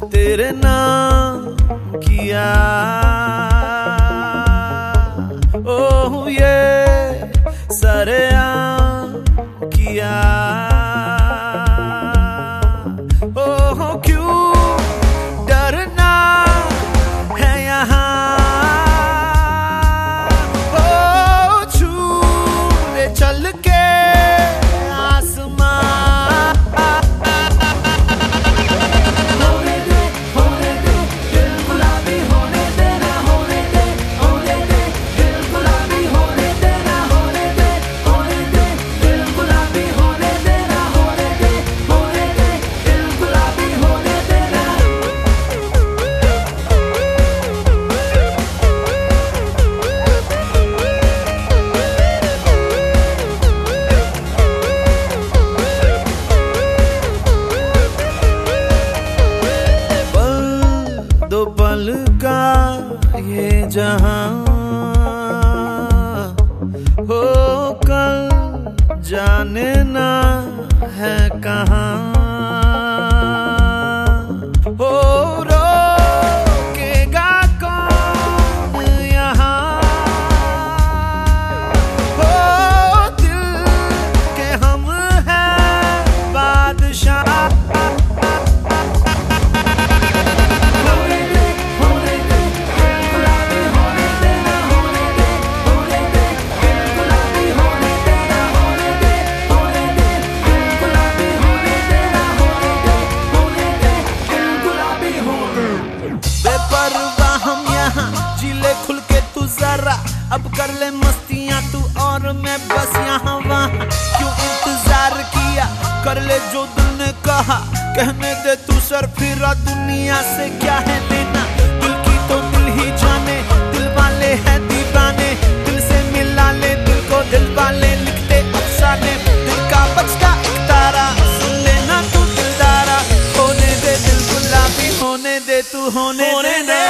तेरे नाम किया, ओह ये सरेआम किया, ओह क्यों डरना है यहाँ, ओ छू ले चल के दो पल का ये जहां हो कल जाने ना है कहां, हो रोकेगा कौन यहाँ, हो दिल के हम हैं बादशाह, हम यहाँ जिले खुल के तू जरा, अब कर ले मस्तियाँ तू और मैं बस यहाँ वहाँ, क्यों इंतजार किया, कर ले जो दिल ने कहा, कहने दे तू सर फिरा, दुनिया से क्या है लेना, दिल की तो दिल ही जाने, दिल वाले हैं दीवाने, दिल से मिला ले दिल को, दिल वाले लिखते अफसाने, दिल का बचता एक तारा, सुन लेना तू दिलदारा, होने दे दिल गुलाबी, होने दे तू होने दे।